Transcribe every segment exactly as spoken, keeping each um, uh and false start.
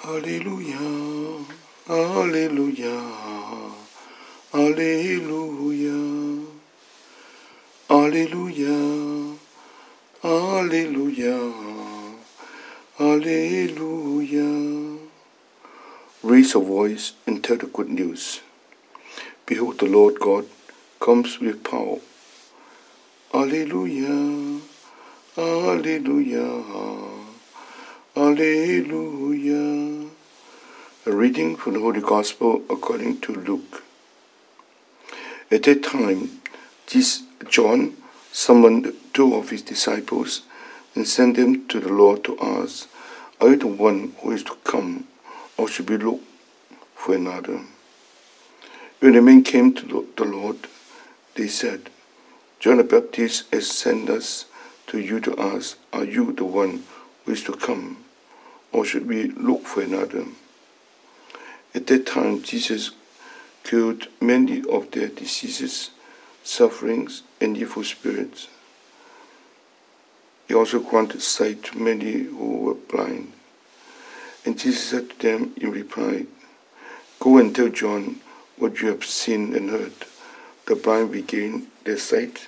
Hallelujah, Hallelujah, Hallelujah, Hallelujah, Hallelujah, Hallelujah. Raise a voice and tell the good news. Behold, the Lord God comes with power. Hallelujah, Hallelujah, Hallelujah. A reading from the Holy Gospel according to Luke. At that time, John summoned two of his disciples and sent them to the Lord to ask, "Are you the one who is to come, or should we look for another?" When the men came to the Lord, they said, "John the Baptist has sent us to you to ask, are you the one who is to come, or should we look for another?" At that time, Jesus cured many of their diseases, sufferings, and evil spirits. He also granted sight to many who were blind. And Jesus said to them in reply, "Go and tell John what you have seen and heard. The blind regain their sight,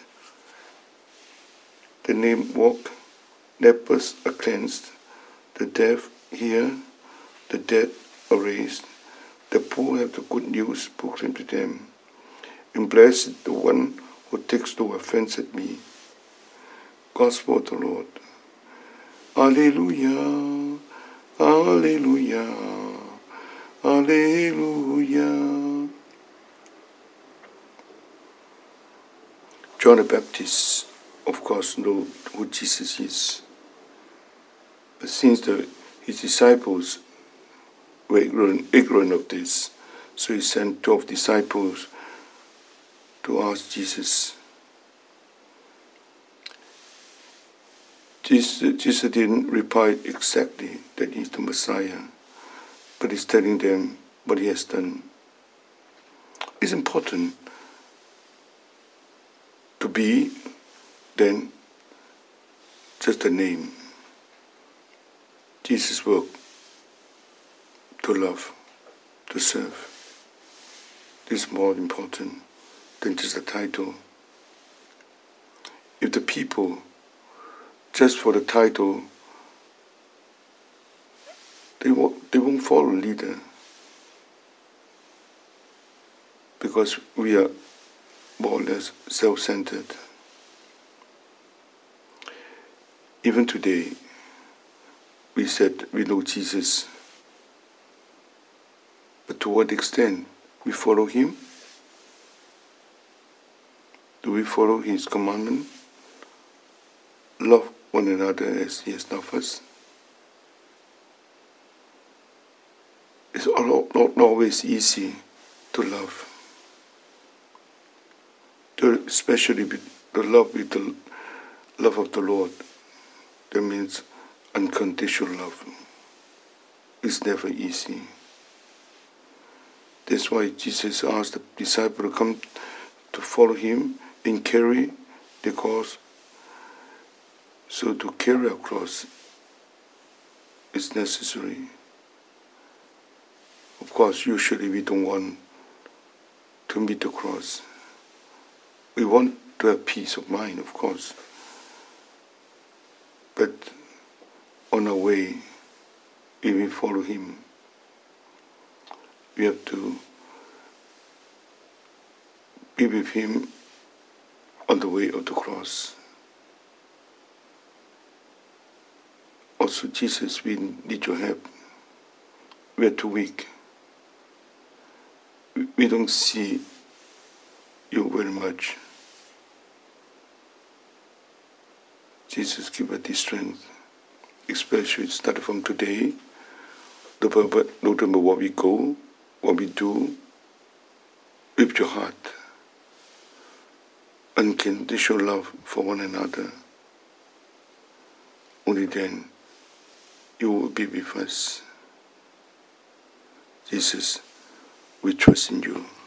the lame walk, lepers are cleansed, the deaf hear, the dead are raised, the poor have the good news proclaimed to them. And blessed is the one who takes no offense at me." Gospel of the Lord. Alleluia, Alleluia, Alleluia. John the Baptist, of course, knows who Jesus is. But since the, his disciples were ignorant, ignorant of this, so he sent twelve disciples to ask Jesus. Jesus, Jesus didn't reply exactly that he's the Messiah, but he's telling them what he has done. It's important to be than just a name. Jesus' work to love, to serve, is more important than just a title. If the people, just for the title, they won't, they won't follow a leader, because we are more or less self-centered. Even today, we said we know Jesus, but to what extent we follow him? Do we follow his commandment? Love one another as he has loved us. It's not always easy to love, especially the love with the love of the Lord. That means unconditional love. It's never easy. That's why Jesus asked the disciple to come to follow him and carry the cross. So to carry a cross is necessary. Of course, usually we don't want to meet the cross. We want to have peace of mind, of course. But on our way, if we follow him, we have to be with him on the way of the cross. Also, Jesus, we need your help. We are too weak. We don't see you very much. Jesus, give us the strength, especially starting from today, no matter what we go, what we do, with your heart, unconditional love for one another. Only then you will be with us. Jesus, we trust in you.